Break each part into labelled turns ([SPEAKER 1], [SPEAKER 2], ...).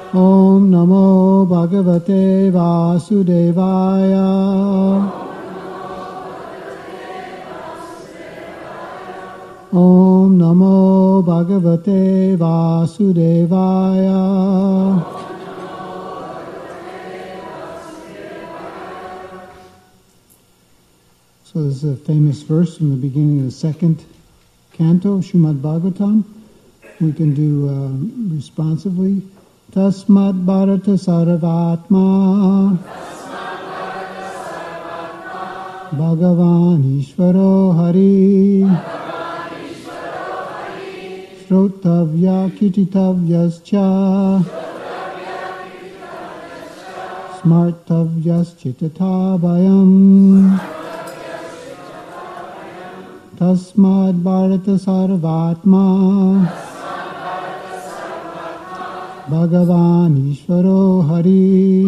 [SPEAKER 1] Om Namo Bhagavate Vasudevaya. Om Namo Bhagavate Vasudevaya. So this is a famous verse from the beginning of the second canto, Srimad Bhagavatam. We can do responsively. Tasmat Bharata Sarvatma Bhagavan Ishvaro Hari Shrotavya Kititavyascha Smartavyas Chittatavayam Tasmad Bharata Sarvatma Bhagavan Ishvaro Hari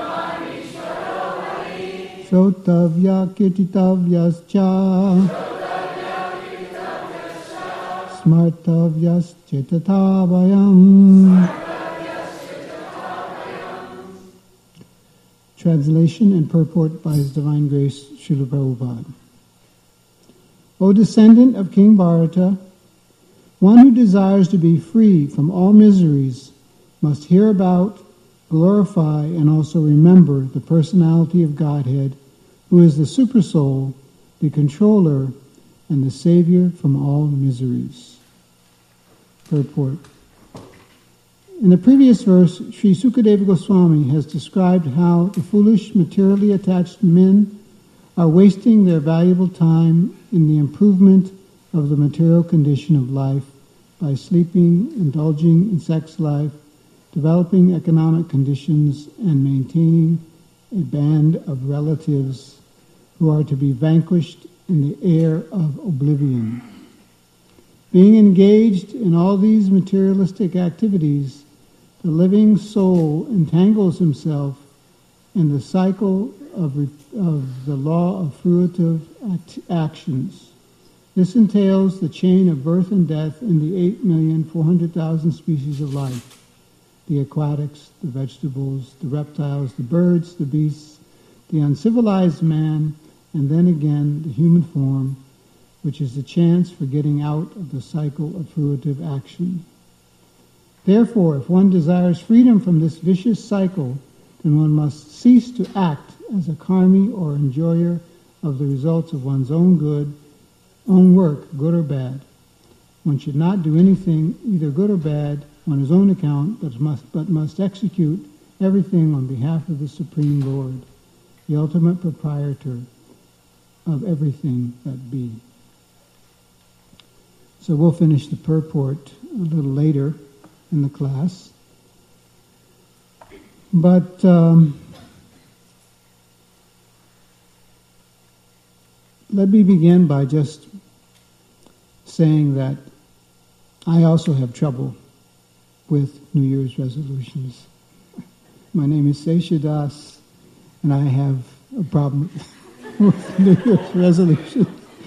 [SPEAKER 1] Shrotavya Kirtitavyascha Smartavyas Chittatavayam. Translation and purport by His Divine Grace Srila Prabhupada. O descendant of King Bharata, one who desires to be free from all miseries must hear about, glorify, and also remember the personality of Godhead, who is the Supersoul, the controller, and the savior from all miseries. Purport. In the previous verse, Sri Sukadeva Goswami has described how the foolish, materially attached men are wasting their valuable time in the improvement of the material condition of life by sleeping, indulging in sex life, developing economic conditions, and maintaining a band of relatives who are to be vanquished in the air of oblivion. Being engaged in all these materialistic activities, the living soul entangles himself in the cycle of the law of fruitive actions. This entails the chain of birth and death in the 8,400,000 species of life. The aquatics, the vegetables, the reptiles, the birds, the beasts, the uncivilized man, and then again the human form, which is the chance for getting out of the cycle of fruitive action. Therefore, if one desires freedom from this vicious cycle, then one must cease to act as a karmi or enjoyer of the results of one's own work, good or bad. One should not do anything, either good or bad, on his own account, but must execute everything on behalf of the Supreme Lord, the ultimate proprietor of everything that be. So we'll finish the purport a little later in the class. But let me begin by just saying that I also have trouble with New Year's resolutions. My name is Seshadas, and I have a problem with New Year's resolutions.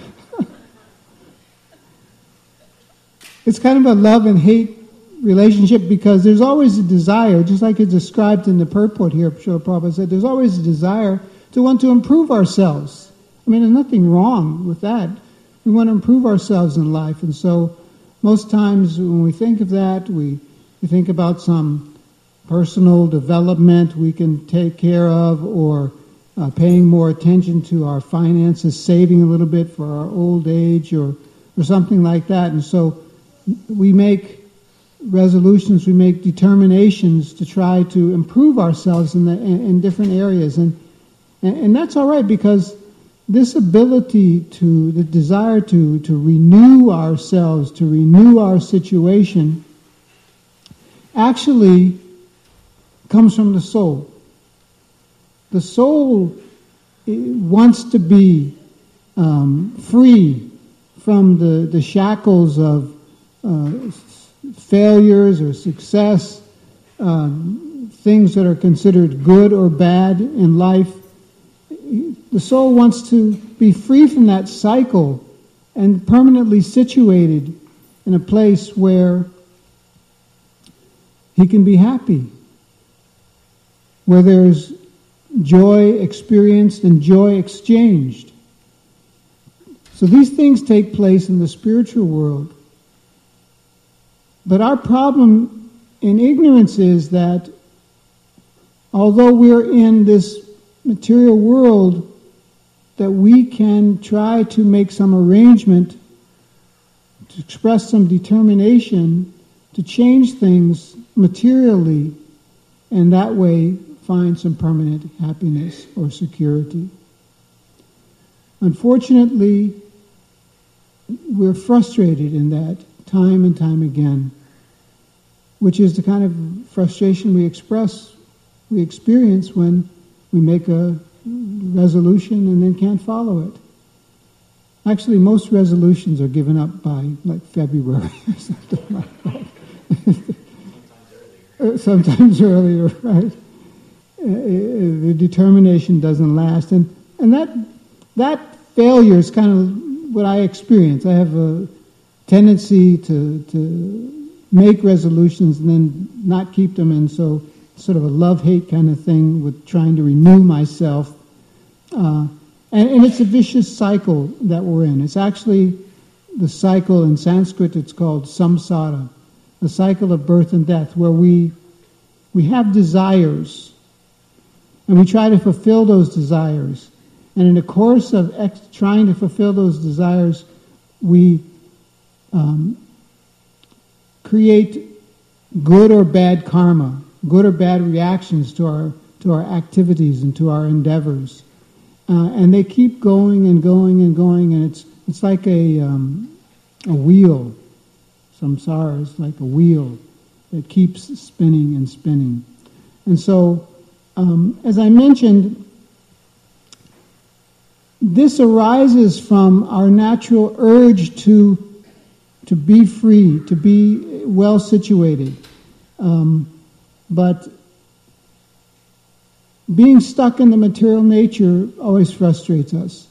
[SPEAKER 1] It's kind of a love and hate relationship because there's always a desire, just like it's described in the purport here, Srila Prabhupada said, there's always a desire to want to improve ourselves. I mean, there's nothing wrong with that. We want to improve ourselves in life, and so most times when we think of that, we think about some personal development we can take care of, or paying more attention to our finances, saving a little bit for our old age, or something like that. And so we make resolutions, we make determinations to try to improve ourselves in different areas. And that's all right, because this ability the desire to renew ourselves, to renew our situation, actually comes from the soul. The soul wants to be free from the shackles of failures or success, things that are considered good or bad in life. The soul wants to be free from that cycle and permanently situated in a place where he can be happy where there's joy experienced and joy exchanged. So these things take place in the spiritual world. But our problem in ignorance is that although we're in this material world, that we can try to make some arrangement, to express some determination to change things materially, and that way find some permanent happiness or security. Unfortunately, we're frustrated in that time and time again, which is the kind of frustration we experience when we make a resolution and then can't follow it. Actually, most resolutions are given up by like February or something like that. Sometimes earlier, right? The determination doesn't last, and that failure is kind of what I experience. I have a tendency to make resolutions and then not keep them, and so sort of a love-hate kind of thing with trying to renew myself. And it's a vicious cycle that we're in. It's actually the cycle in Sanskrit, it's called samsara, the cycle of birth and death, where we have desires, and we try to fulfill those desires. And in the course of trying to fulfill those desires, we create good or bad karma, good or bad reactions to our activities and to our endeavors. And they keep going and going and going, and it's like a wheel. Samsara is like a wheel that keeps spinning and spinning. And so, as I mentioned, this arises from our natural urge to be free, to be well situated. But being stuck in the material nature always frustrates us.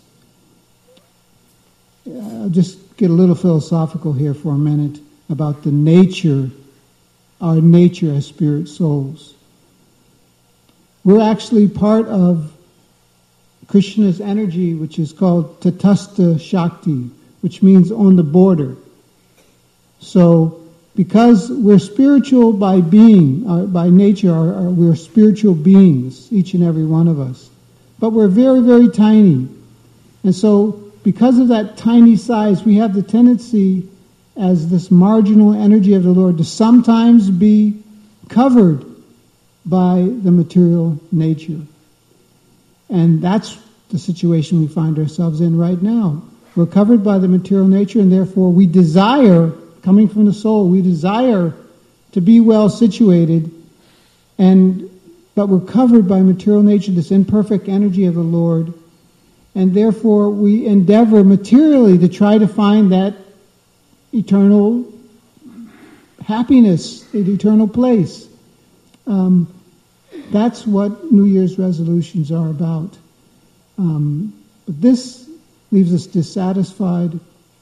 [SPEAKER 1] I'll just get a little philosophical here for a minute about the nature, our nature as spirit souls. We're actually part of Krishna's energy, which is called Tatastha Shakti, which means on the border. So, because we're spiritual by being, by nature, we're spiritual beings, each and every one of us. But we're very, very tiny. And so, because of that tiny size, we have the tendency, as this marginal energy of the Lord, to sometimes be covered by the material nature. And that's the situation we find ourselves in right now. We're covered by the material nature, and therefore we desire, coming from the soul, we desire to be well situated, but we're covered by material nature, this imperfect energy of the Lord, and therefore we endeavor materially to try to find that eternal happiness, the eternal place. That's what New Year's resolutions are about. But this leaves us dissatisfied.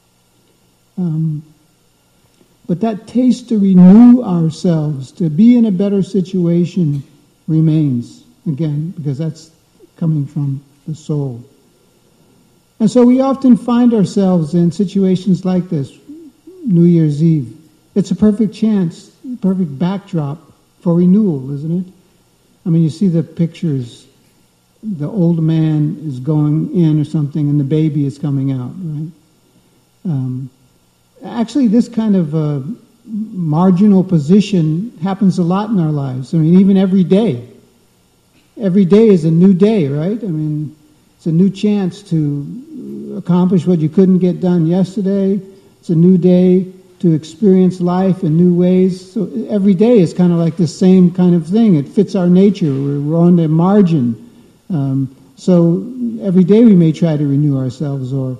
[SPEAKER 1] But that taste to renew ourselves, to be in a better situation, remains, again, because that's coming from the soul. And so we often find ourselves in situations like this, New Year's Eve. It's a perfect chance, perfect backdrop for renewal, isn't it? I mean, you see the pictures, the old man is going in or something, and the baby is coming out, right? Actually, this kind of marginal position happens a lot in our lives. I mean, even every day. Every day is a new day, right? I mean, it's a new chance to accomplish what you couldn't get done yesterday. It's a new day to experience life in new ways. So every day is kind of like the same kind of thing. It fits our nature. We're on the margin. So every day we may try to renew ourselves, or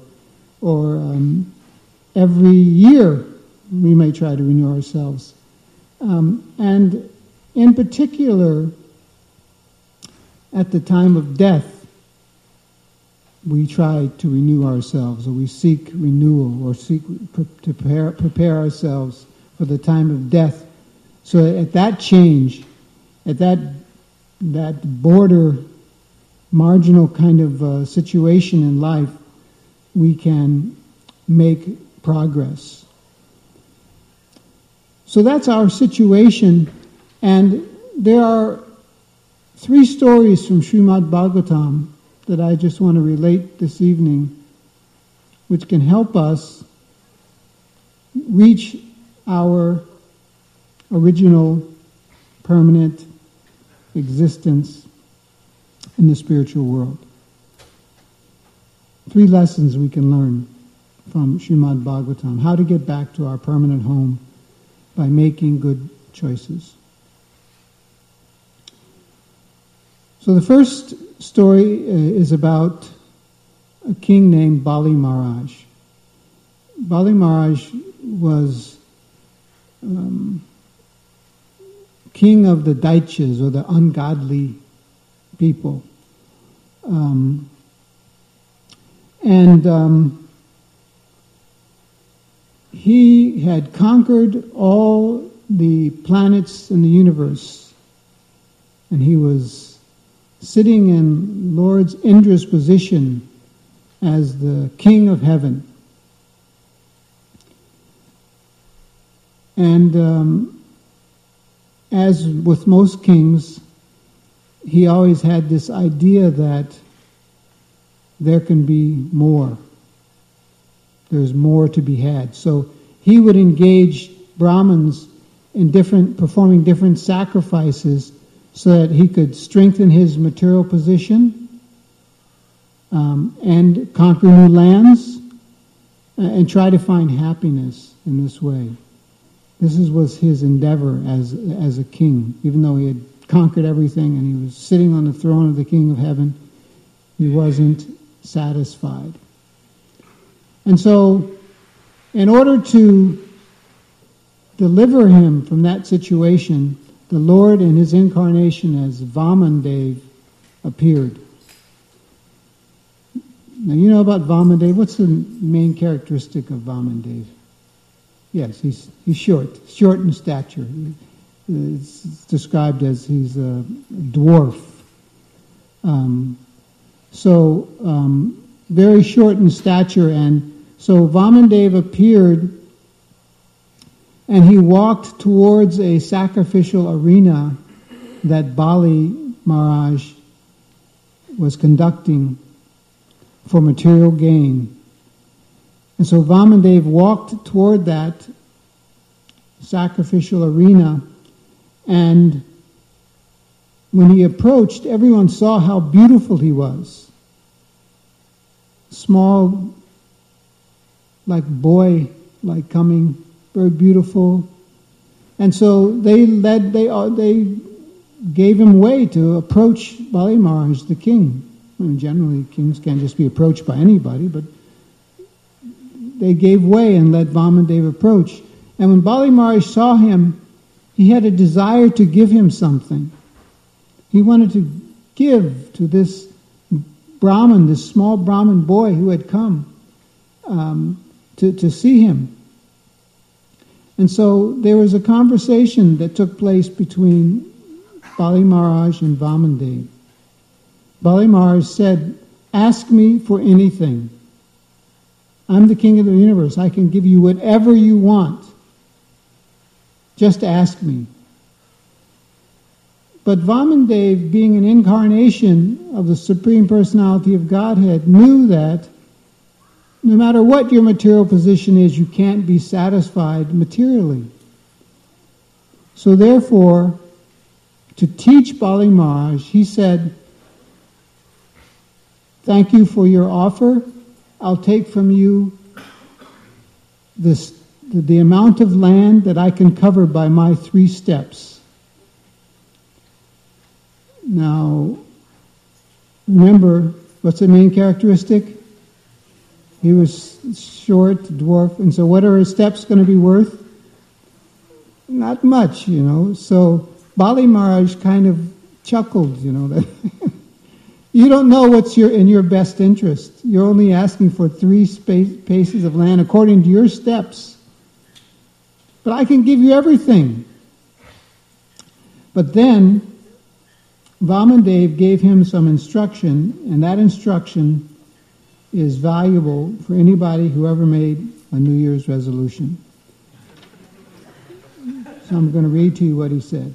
[SPEAKER 1] every year we may try to renew ourselves. And in particular, at the time of death, we try to renew ourselves, or we seek renewal, or seek to prepare ourselves for the time of death. So at that change, at that that border, marginal kind of situation in life, we can make progress. So that's our situation, and there are 3 stories from Srimad Bhagavatam that I just want to relate this evening, which can help us reach our original permanent existence in the spiritual world. 3 lessons we can learn from Srimad Bhagavatam. How to get back to our permanent home by making good choices. So the first story is about a king named Bali Maharaj. Bali Maharaj was king of the Daityas, or the ungodly people. He had conquered all the planets in the universe, and he was sitting in Lord Indra's position as the king of heaven. And as with most kings, he always had this idea that there can be more. There's more to be had. So he would engage Brahmins in performing different sacrifices so that he could strengthen his material position and conquer new lands and try to find happiness in this way. This was his endeavor as a king. Even though he had conquered everything and he was sitting on the throne of the King of Heaven, he wasn't satisfied. And so, in order to deliver him from that situation, the Lord in his incarnation as Vamandev appeared. Now, you know about Vamandev. What's the main characteristic of Vamandev? Yes, he's short in stature. It's described as he's a dwarf. Very short in stature, and so Vamandev appeared, and he walked towards a sacrificial arena that Bali Maharaj was conducting for material gain. And so Vamandev walked toward that sacrificial arena, and when he approached, everyone saw how beautiful he was. Small, like boy, like coming, very beautiful. And so they gave him way to approach Bali Maharaj, the king. I mean, generally, kings can't just be approached by anybody, but they gave way and let Vamandev approach. And when Bali Maharaj saw him, he had a desire to give him something. He wanted to give to this Brahmin, this small Brahmin boy who had come to see him. And so there was a conversation that took place between Bali Maharaj and Vamandev. Bali Maharaj said, "Ask me for anything. I'm the king of the universe. I can give you whatever you want. Just ask me." But Vamandev, being an incarnation of the Supreme Personality of Godhead, knew that no matter what your material position is, you can't be satisfied materially. So therefore, to teach Bali Maharaj, he said, "Thank you for your offer. I'll take from you the amount of land that I can cover by my 3 steps." Now, remember, what's the main characteristic? He was short, dwarf, and so what are his steps going to be worth? Not much, So Bali Maharaj kind of chuckled, that you don't know what's in your best interest. You're only asking for 3 paces of land according to your steps. But I can give you everything. But then, Vamandev gave him some instruction, and that instruction is valuable for anybody who ever made a New Year's resolution. So I'm going to read to you what he said.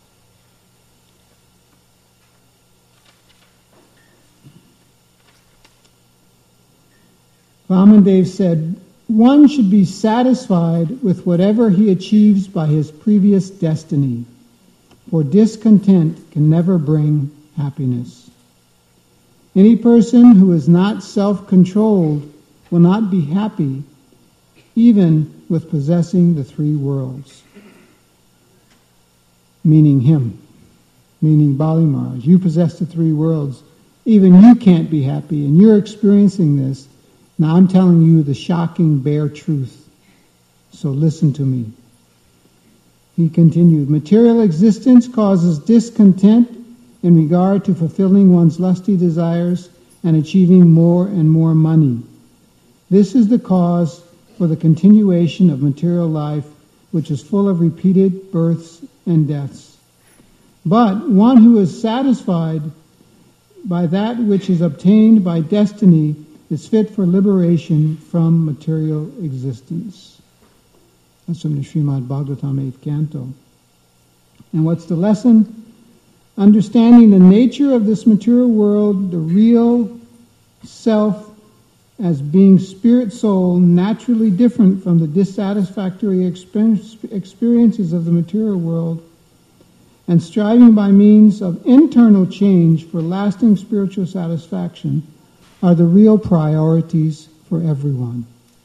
[SPEAKER 1] Vamandev said, "One should be satisfied with whatever he achieves by his previous destiny, for discontent can never bring happiness. Any person who is not self-controlled will not be happy, even with possessing the three worlds." Meaning him, meaning Bali Maharaj. You possess the three worlds. Even you can't be happy, and you're experiencing this. Now I'm telling you the shocking, bare truth. So listen to me. He continued, "Material existence causes discontent in regard to fulfilling one's lusty desires and achieving more and more money. This is the cause for the continuation of material life, which is full of repeated births and deaths. But one who is satisfied by that which is obtained by destiny is fit for liberation from material existence." That's from the Srimad Bhagavatam 8th Canto. And what's the lesson? Understanding the nature of this material world, the real self as being spirit soul, naturally different from the dissatisfactory experiences of the material world, and striving by means of internal change for lasting spiritual satisfaction are the real priorities for everyone.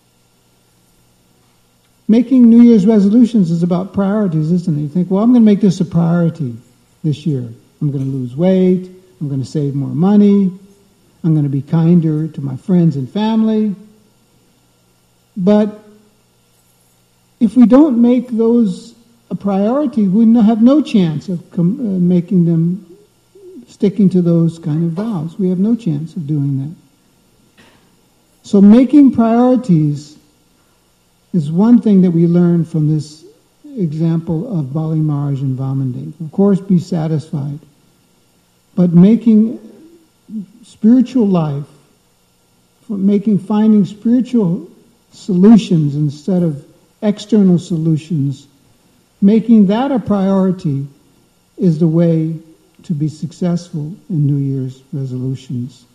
[SPEAKER 1] Making New Year's resolutions is about priorities, isn't it? You think, well, I'm going to make this a priority this year. I'm going to lose weight. I'm going to save more money. I'm going to be kinder to my friends and family. But if we don't make those a priority, we have no chance of making them, sticking to those kind of vows. We have no chance of doing that. So making priorities is one thing that we learn from this example of Bali Maharaj and Vamandev. Of course, be satisfied. But making spiritual life, finding spiritual solutions instead of external solutions, making that a priority is the way to be successful in New Year's resolutions.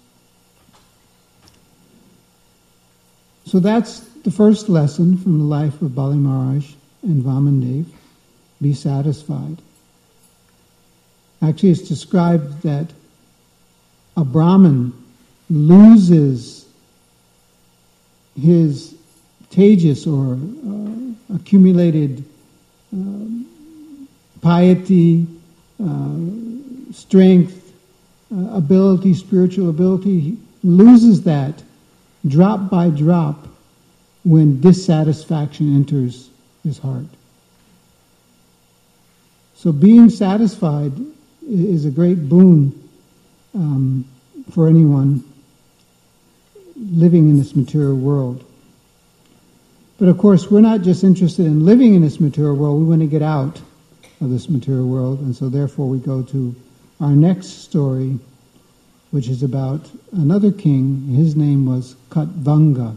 [SPEAKER 1] So that's the first lesson from the life of Bali Maharaj and Vamandev. Be satisfied. Actually, it's described that a Brahmin loses his tejas or accumulated piety, strength, ability, spiritual ability. He loses that drop by drop when dissatisfaction enters his heart. So being satisfied is a great boon for anyone living in this material world. But of course, we're not just interested in living in this material world, we want to get out of this material world, and so therefore we go to our next story, which is about another king. His name was Katvanga.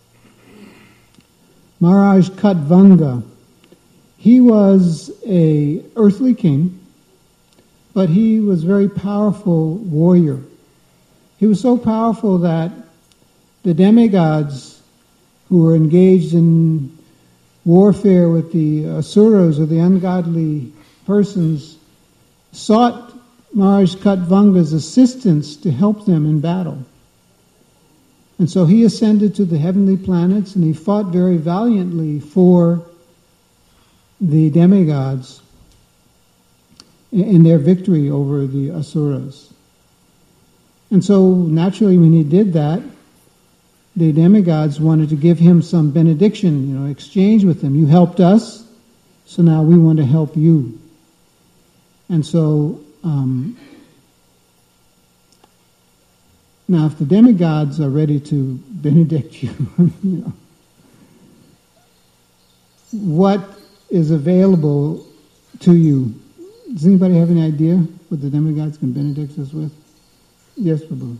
[SPEAKER 1] Maharaj Katvanga. He was an earthly king, but he was a very powerful warrior. He was so powerful that the demigods who were engaged in warfare with the asuras or the ungodly persons sought Maharaj Katvanga's assistance to help them in battle. And so he ascended to the heavenly planets and he fought very valiantly for the demigods in their victory over the asuras. And so naturally when he did that, the demigods wanted to give him some benediction, exchange with him. You helped us, so now we want to help you. And so now if the demigods are ready to benedict you, what is available to you Does anybody have any idea what the demigods can benedict us with? Yes, Prabhu.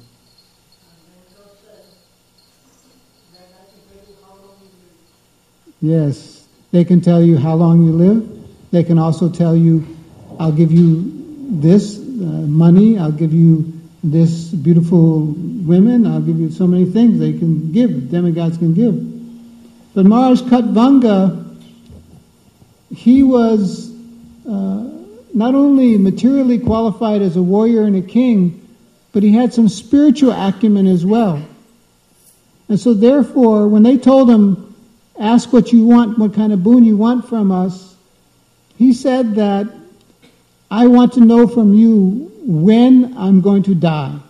[SPEAKER 1] Yes, they can tell you how long you live. They can also tell you, I'll give you this money, I'll give you this beautiful women, I'll give you so many things they can give, demigods can give. But Maharaj Khatvanga, he was not only materially qualified as a warrior and a king, but he had some spiritual acumen as well. And so therefore, when they told him, ask what you want, what kind of boon you want from us, he said that, I want to know from you when I'm going to die.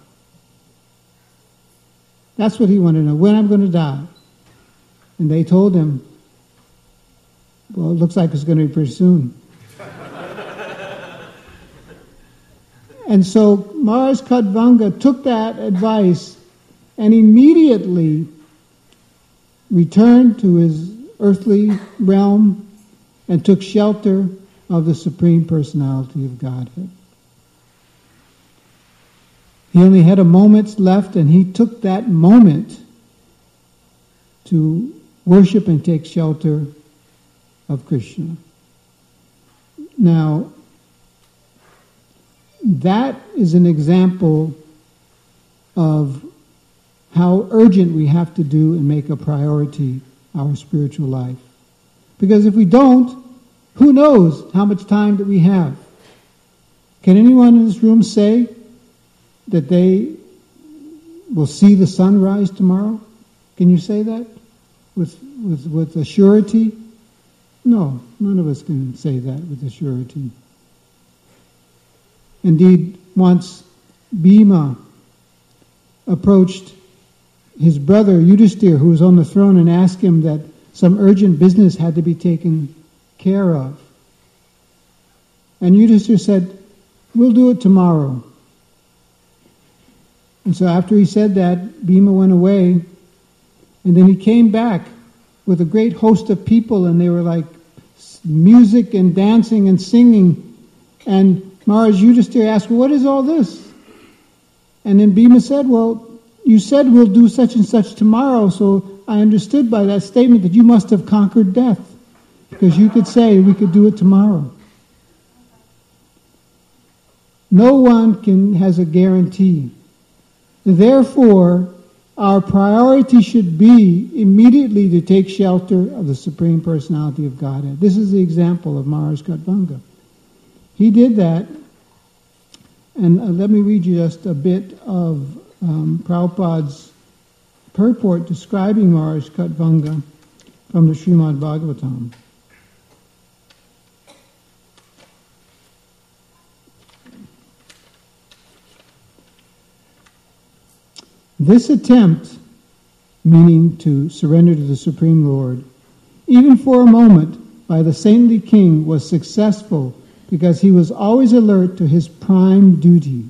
[SPEAKER 1] That's what he wanted to know, when I'm going to die. And they told him, well, it looks like it's going to be pretty soon. And so Maharaj Khatvanga took that advice and immediately returned to his earthly realm and took shelter of the Supreme Personality of Godhead. He only had a moment left, and he took that moment to worship and take shelter of Krishna. Now, that is an example of how urgent we have to do and make a priority our spiritual life. Because if we don't, who knows how much time that we have? Can anyone in this room say that they will see the sunrise tomorrow? Can you say that with a surety? No, none of us can say that with a surety. Indeed, once Bhima approached his brother Yudhishthira, who was on the throne, and asked him that some urgent business had to be taken care of. And Yudhishthira said, we'll do it tomorrow. And so after he said that, Bhima went away, and then he came back with a great host of people, and they were like music and dancing and singing. And Maharaj Yudhishthira asked, well, what is all this? And then Bhima said, well, you said we'll do such and such tomorrow, so I understood by that statement that you must have conquered death, because you could say we could do it tomorrow. No one has a guarantee. Therefore, our priority should be immediately to take shelter of the Supreme Personality of Godhead. This is the example of Maharaj Khatvanga. He did that, and let me read you just a bit of Prabhupada's purport describing Maharaj Khatvanga from the Srimad Bhagavatam. This attempt, meaning to surrender to the Supreme Lord, even for a moment, by the saintly king was successful because he was always alert to his prime duty.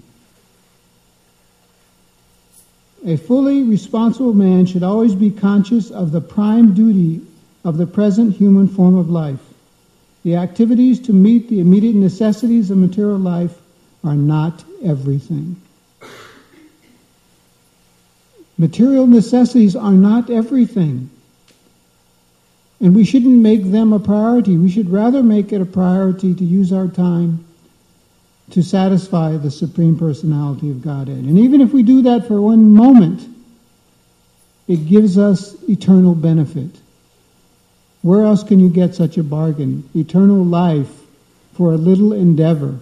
[SPEAKER 1] A fully responsible man should always be conscious of the prime duty of the present human form of life. The activities to meet the immediate necessities of material life are not everything. Material necessities are not everything. And we shouldn't make them a priority. We should rather make it a priority to use our time to satisfy the Supreme Personality of Godhead. And even if we do that for one moment, it gives us eternal benefit. Where else can you get such a bargain? Eternal life for a little endeavor.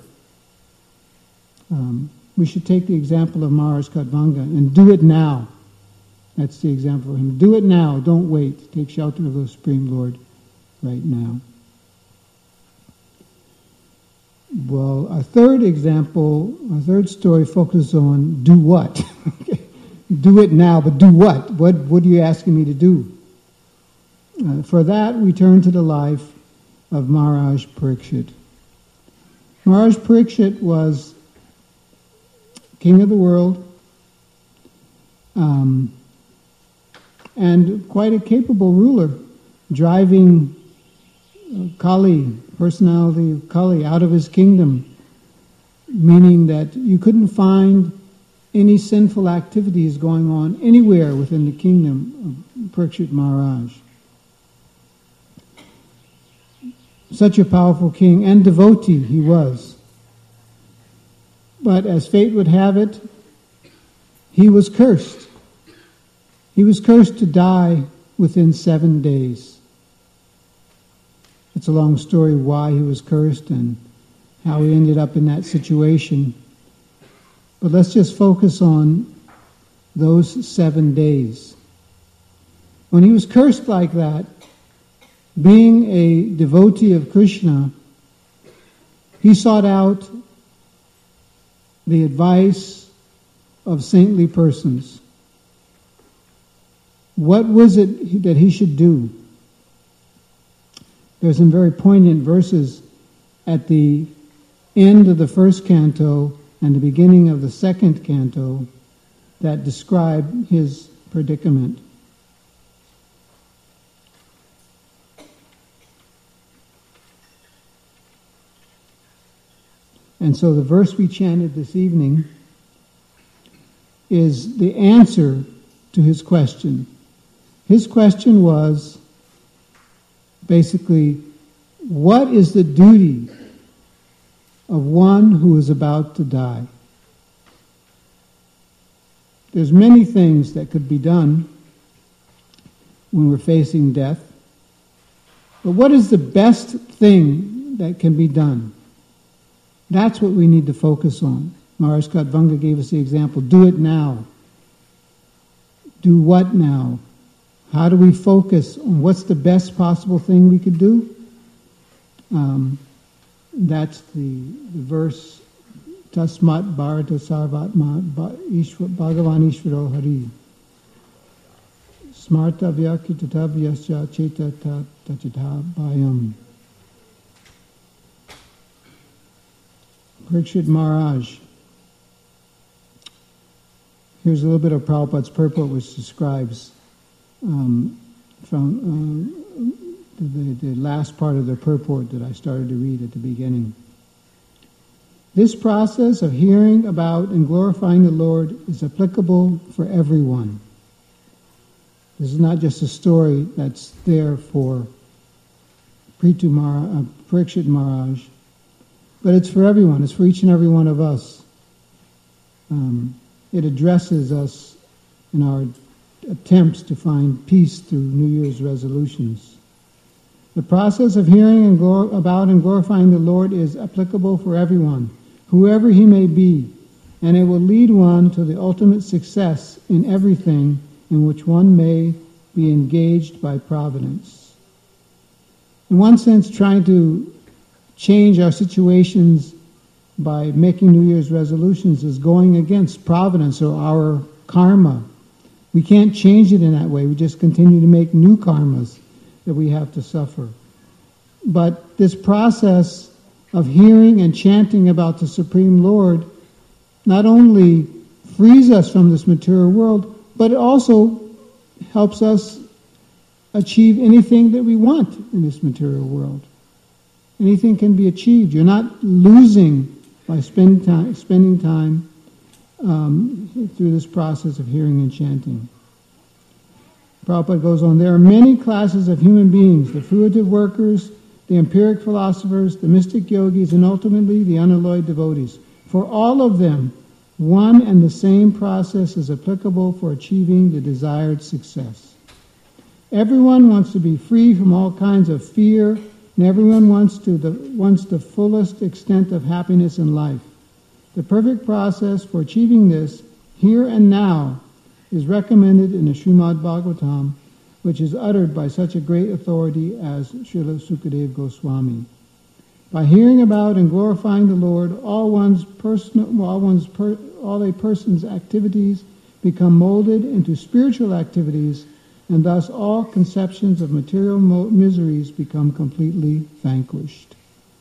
[SPEAKER 1] We should take the example of Maharaj Khatvanga and do it now. That's the example of him. Do it now. Don't wait. Take shelter of the Supreme Lord right now. Well, our third example, our third story focuses on do what? Do it now, but do what? What are you asking me to do? For that, we turn to the life of Maharaj Parikshit. Maharaj Parikshit was king of the world, and quite a capable ruler, driving Kali, personality of Kali, out of his kingdom meaning that you couldn't find any sinful activities going on anywhere within the kingdom of Parikshit Maharaj. Such a powerful king and devotee he was. But as fate would have it, he was cursed. He was cursed to die within 7 days. It's a long story why he was cursed and how he ended up in that situation. But let's just focus on those 7 days. When he was cursed like that, being a devotee of Krishna, he sought out the advice of saintly persons. What was it that he should do? There's some very poignant verses at the end of the first canto and the beginning of the second canto that describe his predicament. And so the verse we chanted this evening is the answer to his question. His question was basically, what is the duty of one who is about to die? There's many things that could be done when we're facing death. But what is the best thing that can be done? That's what we need to focus on. Maharaj Khatvanga gave us the example, do it now. Do what now? How do we focus on what's the best possible thing we could do? That's the verse, Tasmat Bharata Sarvatma Bhagavan Ishvaro Hari. Smarta Vyakitata Vyasya Chetata Tachita Bhayam. Parikshit Maharaj. Here's a little bit of Prabhupada's purport which describes from the last part of the purport that I started to read at the beginning. This process of hearing about and glorifying the Lord is applicable for everyone. This is not just a story that's there for Parikshit Maharaj, but it's for everyone. It's for each and every one of us. It addresses us in our attempts to find peace through New Year's resolutions. The process of hearing about and glorifying the Lord is applicable for everyone, whoever he may be, and it will lead one to the ultimate success in everything in which one may be engaged by providence. In one sense, trying to change our situations by making New Year's resolutions is going against providence or our karma. We can't change it in that way. We just continue to make new karmas that we have to suffer. But this process of hearing and chanting about the Supreme Lord not only frees us from this material world, but it also helps us achieve anything that we want in this material world. Anything can be achieved. You're not losing by spending time through this process of hearing and chanting. Prabhupada goes on, there are many classes of human beings, the fruitive workers, the empiric philosophers, the mystic yogis, and ultimately the unalloyed devotees. For all of them, one and the same process is applicable for achieving the desired success. Everyone wants to be free from all kinds of fear, and everyone wants the fullest extent of happiness in life. The perfect process for achieving this, here and now, is recommended in the Srimad Bhagavatam, which is uttered by such a great authority as Srila Sukadeva Goswami. By hearing about and glorifying the Lord, all a person's activities become molded into spiritual activities, and thus all conceptions of material miseries become completely vanquished.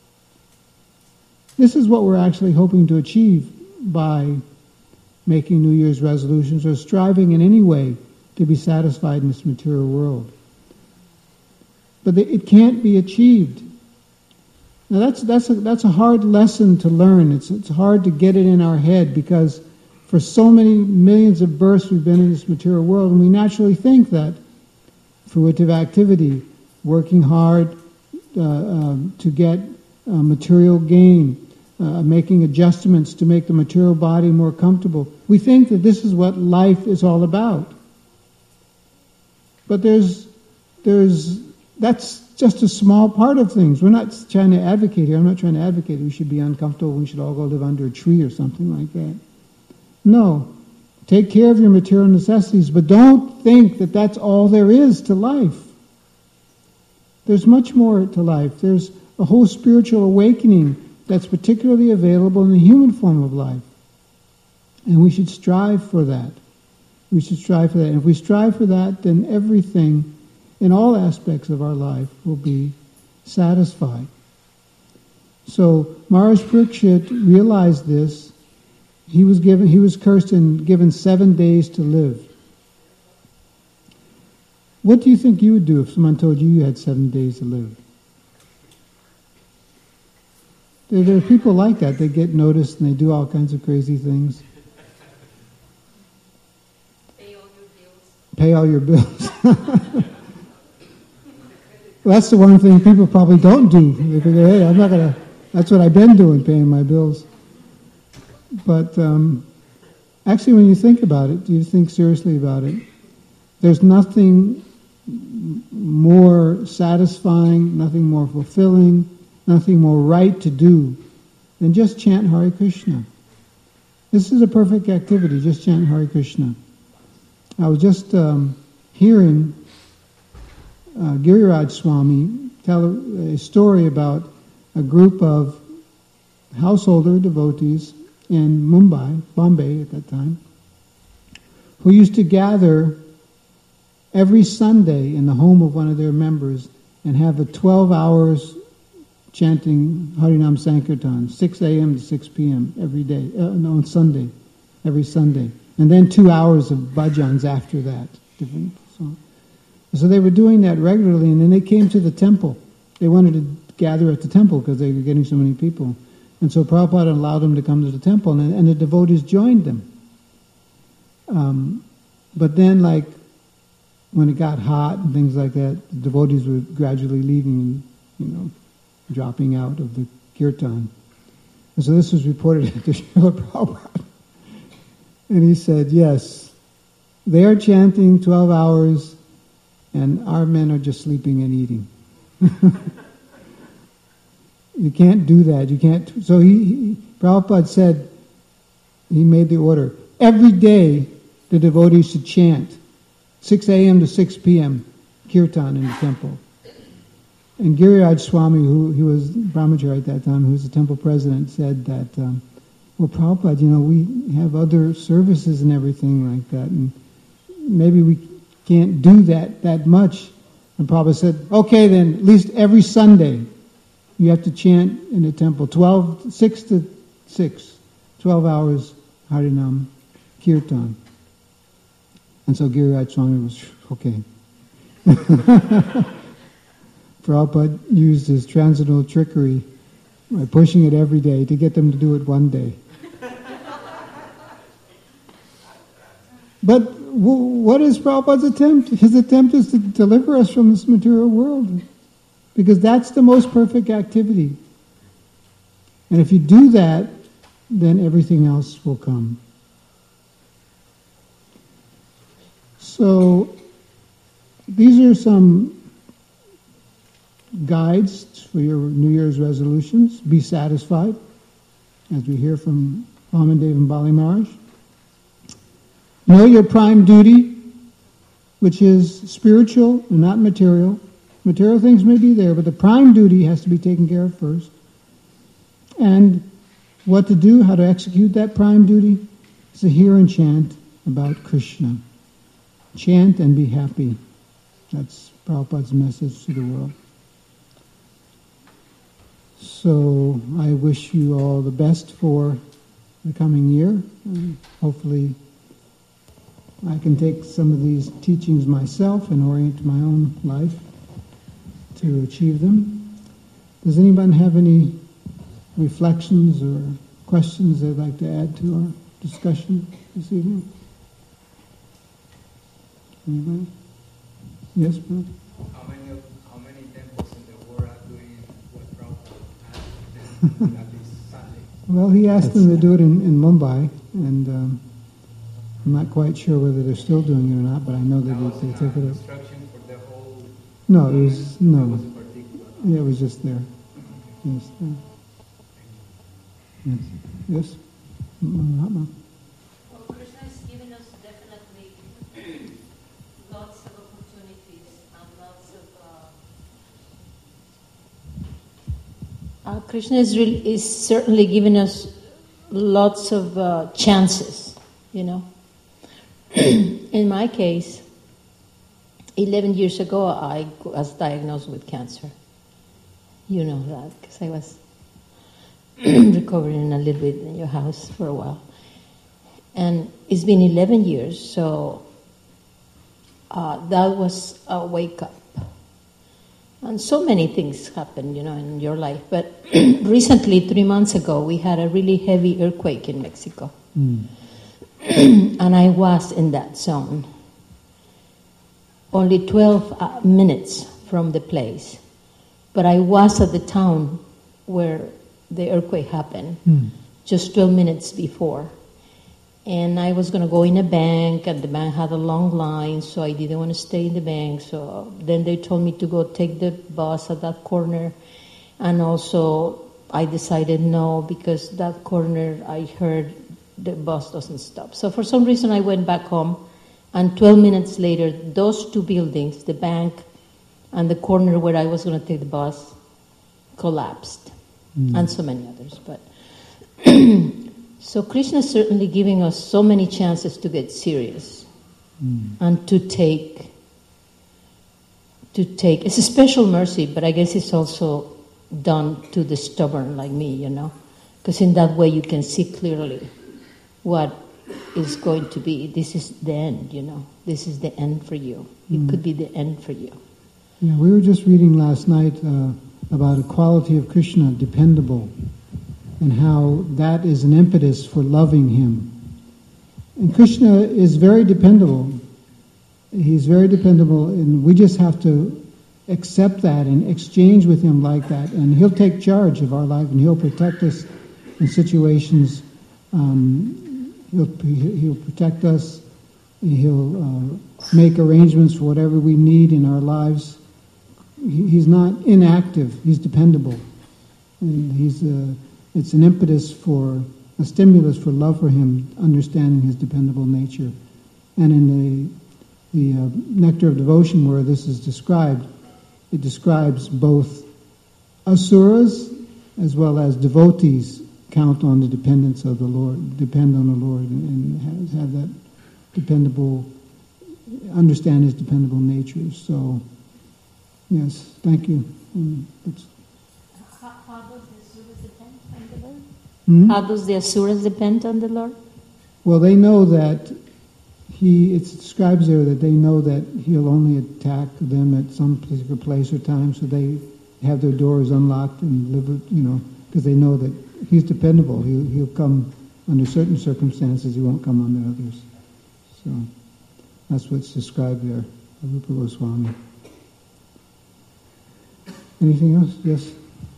[SPEAKER 1] This is what we're actually hoping to achieve by making New Year's resolutions or striving in any way to be satisfied in this material world. But it can't be achieved Now that's a hard lesson to learn. It's hard to get it in our head because for so many millions of births we've been in this material world, and we naturally think that fruitive activity, working hard to get material gain, making adjustments to make the material body more comfortable. We think that this is what life is all about. But that's just a small part of things. We're not trying to advocate here. I'm not trying to advocate we should be uncomfortable, we should all go live under a tree or something like that. No. Take care of your material necessities, but don't think that that's all there is to life. There's much more to life. There's a whole spiritual awakening that's particularly available in the human form of life. And we should strive for that. We should strive for that. And if we strive for that, then everything in all aspects of our life will be satisfied. So Maharaj Parikshit realized this. He was cursed and given 7 days to live. What do you think you would do if someone told you had 7 days to live? There are people like that. They get noticed and they do all kinds of crazy things. Pay all your bills. Well, that's the one thing people probably don't do. They figure, hey, I'm not going to... That's what I've been doing, paying my bills. But actually, when you think about it, you think seriously about it, there's nothing more satisfying, nothing more fulfilling, nothing more right to do than just chant Hare Krishna. This is a perfect activity, just chant Hare Krishna. I was just hearing Giriraj Swami tell a story about a group of householder devotees in Mumbai, Bombay at that time, who used to gather every Sunday in the home of one of their members and have a 12 hours chanting Harinam Sankirtan, 6 a.m. to 6 p.m. every day, on Sunday, every Sunday. And then 2 hours of bhajans after that. So they were doing that regularly, and then they came to the temple. They wanted to gather at the temple because they were getting so many people. And so Prabhupada allowed them to come to the temple, and the devotees joined them. But then, like, when it got hot and things like that, the devotees were gradually leaving and, dropping out of the kirtan. And so this was reported to Srila Prabhupada. And he said, yes, they are chanting 12 hours, and our men are just sleeping and eating. You can't do that. You can't. So Prabhupada said, he made the order. Every day, the devotees should chant 6 a.m. to 6 p.m. kirtan in the temple. And Giriraj Swami, who was Brahmachari at that time, who was the temple president, said that, well, Prabhupada, we have other services and everything like that, and maybe we can't do that much. And Prabhupada said, okay, then, at least every Sunday, you have to chant in the temple, 6 to 6, 12 hours Harinam Kirtan. And so Giriraj Swami was, okay. Prabhupada used his transcendental trickery by pushing it every day to get them to do it one day. But what is Prabhupada's attempt? His attempt is to deliver us from this material world. Because that's the most perfect activity. And if you do that, then everything else will come. So, these are some guides for your New Year's resolutions. Be satisfied, as we hear from Vamandev and Bali Maharaj. Know your prime duty, which is spiritual and not material. Material things may be there, but the prime duty has to be taken care of first. And what to do, how to execute that prime duty, is to hear and chant about Krishna. Chant and be happy. That's Prabhupada's message to the world. So I wish you all the best for the coming year. And hopefully I can take some of these teachings myself and orient my own life to achieve them. Does anyone have any reflections or questions they'd like to add to our discussion this evening? Anybody? Yes, Bill?
[SPEAKER 2] How many temples in the world are doing what Prabhupada asked this Sunday?
[SPEAKER 1] Well, he asked them to do it in Mumbai, and I'm not quite sure whether they're still doing it or not, but I know that they took it up.
[SPEAKER 2] Instruction for the whole.
[SPEAKER 1] No, it was no.
[SPEAKER 2] It was a particular.
[SPEAKER 1] Yeah, it was just there. Yes. Yes. Yes. Mahatma.
[SPEAKER 3] Well, Krishna has given us definitely lots of opportunities and lots of. Krishna is certainly giving us lots of chances, you know. In my case, 11 years ago, I was diagnosed with cancer. You know that, because I was recovering a little bit in your house for a while. And it's been 11 years, so that was a wake-up. And so many things happened, you know, in your life. But recently, 3 months ago, we had a really heavy earthquake in Mexico. And I was in that zone. Only 12 minutes from the place. But I was at the town where the earthquake happened, just 12 minutes before. And I was going to go in a bank, and the bank had a long line, so I didn't want to stay in the bank. So then they told me to go take the bus at that corner. And also I decided no, because that corner I heard the bus doesn't stop. So for some reason I went back home, and 12 minutes later, those two buildings, the bank and the corner where I was going to take the bus, collapsed. And so many others. But so Krishna is certainly giving us so many chances to get serious and to take. It's a special mercy, but I guess it's also done to the stubborn like me, you know, because in that way you can see clearly what is going to be. This is the end, you know. This is the end for you. It could be the end for you.
[SPEAKER 1] Yeah, we were just reading last night about a quality of Krishna, dependable, and how that is an impetus for loving him. And Krishna is very dependable. He's very dependable, and we just have to accept that and exchange with him like that, and he'll take charge of our life, and he'll protect us in situations. He'll protect us. He'll make arrangements for whatever we need in our lives. He's not inactive. He's dependable, and it's an impetus for a stimulus for love for him, understanding his dependable nature. And in the Nectar of Devotion, where this is described, it describes both asuras as well as devotees count on the dependence of the Lord, depend on the Lord, and have that dependable, understand his dependable nature. So, yes, thank you.
[SPEAKER 3] How does the asuras depend on the Lord? How does the asuras depend on the Lord?
[SPEAKER 1] Well, they know that it describes there that they know that he'll only attack them at some particular place or time, so they have their doors unlocked and live, you know, because they know that he's dependable. He'll come under certain circumstances. He won't come under others. So that's what's described there by Rupa Goswami. Anything else? Yes.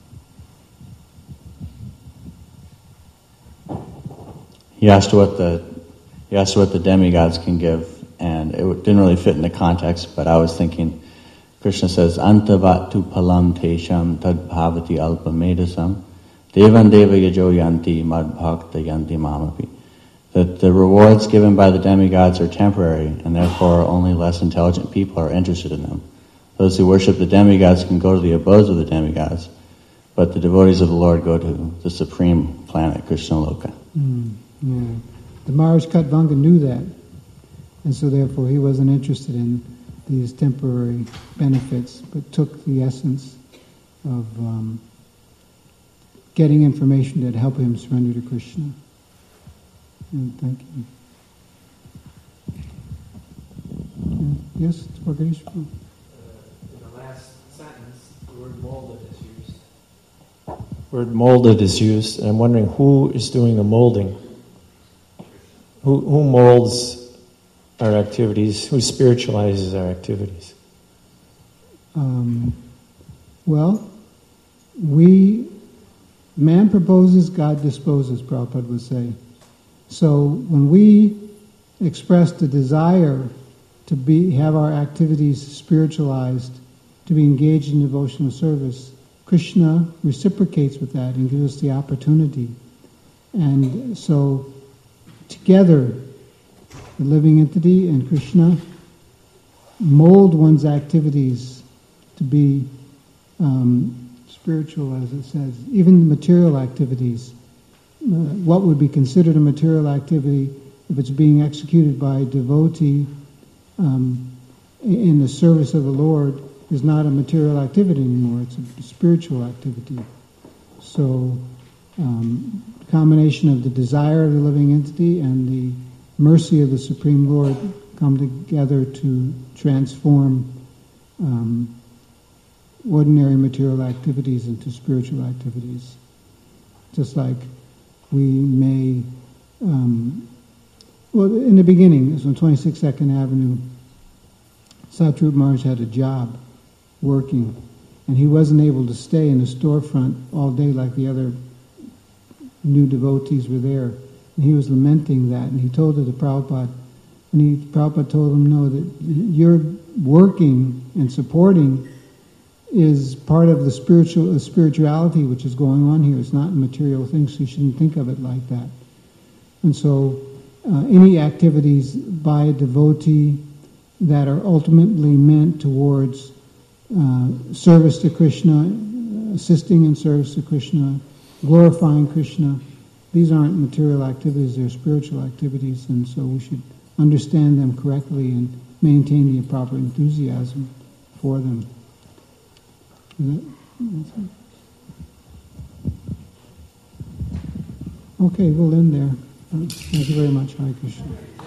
[SPEAKER 4] He asked what the demigods can give, and it didn't really fit in the context, but I was thinking, Krishna says, Antavatu palam tesham tad bhavati alpa medasam devan deva yajo yanti mad bhakta yanti mamapi. That the rewards given by the demigods are temporary, and therefore only less intelligent people are interested in them. Those who worship the demigods can go to the abodes of the demigods, but the devotees of the Lord go to the supreme planet, Krishna Loka.
[SPEAKER 1] Yeah. The Maharaj Katvanga knew that, and so therefore he wasn't interested in these temporary benefits, but took the essence of getting information that helped him surrender to Krishna. And thank you. Yes, Bhagadesh?
[SPEAKER 2] In the last sentence, the word molded is used.
[SPEAKER 5] word molded is used, and I'm wondering who is doing the molding. Who molds our activities? Who spiritualizes our activities?
[SPEAKER 1] Well, man proposes, God disposes, Prabhupada would say. So when we express the desire to have our activities spiritualized, to be engaged in devotional service, Krishna reciprocates with that and gives us the opportunity. And so together, the living entity and Krishna mold one's activities to be spiritual, as it says. Even material activities. What would be considered a material activity, if it's being executed by a devotee in the service of the Lord, is not a material activity anymore. It's a spiritual activity. So, combination of the desire of the living entity and the mercy of the Supreme Lord come together to transform ordinary material activities into spiritual activities. Just like we may, in the beginning, it was on 26 Second Avenue, Satrup Maharaj had a job working, and he wasn't able to stay in the storefront all day like the other new devotees were there. And he was lamenting that, and he told it to Prabhupada, and Prabhupada told him, no, that your working and supporting is part of the spirituality which is going on here. It's not a material thing, so you shouldn't think of it like that. And so any activities by a devotee that are ultimately meant towards service to Krishna, assisting in service to Krishna, glorifying Krishna, these aren't material activities, they're spiritual activities, and so we should understand them correctly and maintain the proper enthusiasm for them. Okay, we'll end there. Thank you very much. Hare Krishna.